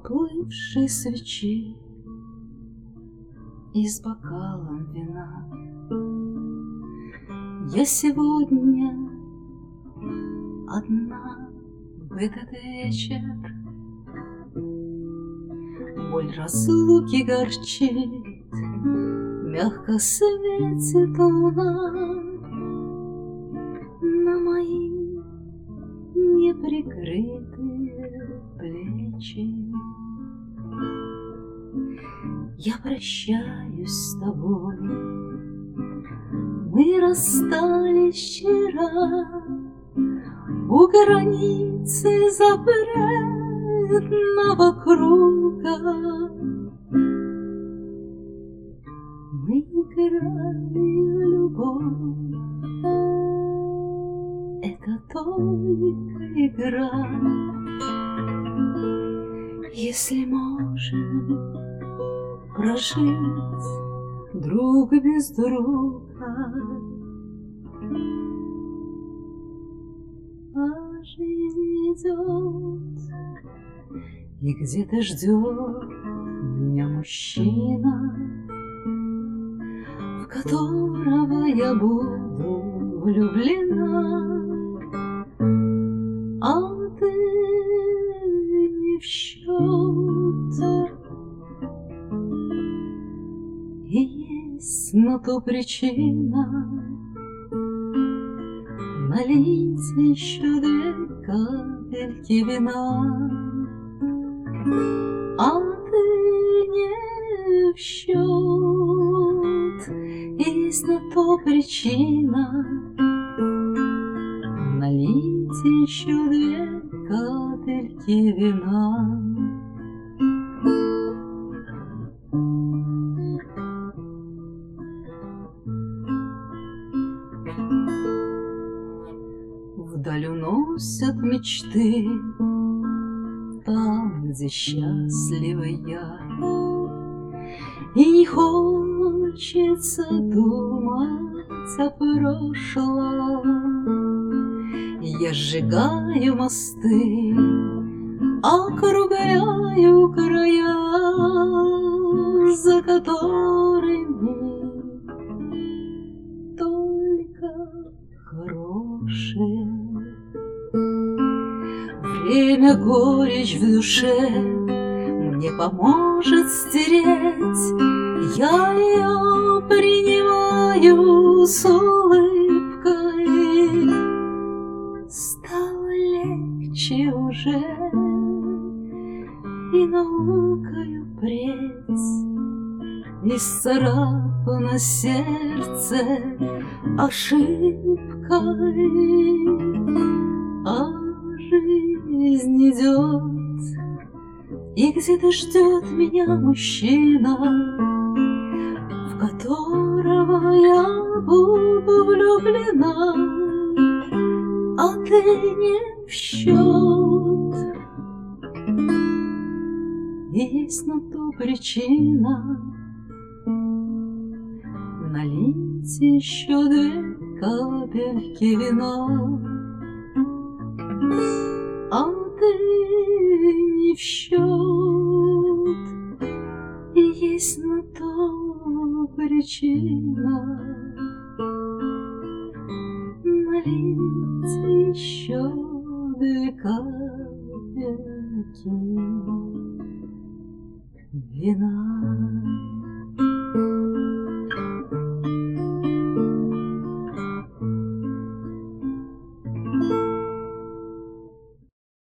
поплывшей свечи и с бокалом вина. Я сегодня одна в этот вечер. Боль разлуки горчит, мягко светит луна на мои неприкрытые плечи. Я прощаюсь с тобой, мы расстались вчера у границы запретного круга. Мы играли в любовь, это только игра. Если можем прожить друг без друга, а жизнь идет, и где-то ждет меня мужчина, в которого я буду влюблена. А ты не в счет. И есть на то причина налить еще 2 капельки вина. А ты не в счет. И есть на то причина налить еще 2 капельки вина. Вдаль уносят мечты, там, где счастлива я, и не хочется думать о прошлом. Я сжигаю мосты, округляю края, за которыми только хорошее. Время горечь в душе мне поможет стереть. Я ее принимаю с улыбкой. Стало легче уже, и наукою преть, исцарапано сердце ошибкой. А жизнь идет, и где-то ждет меня мужчина, в которого я буду влюблена. А ты не в счет. И есть на то причина налить еще 2 капельки вина. А ты не в счет. И есть на то причина налить еще 2 капельки вина.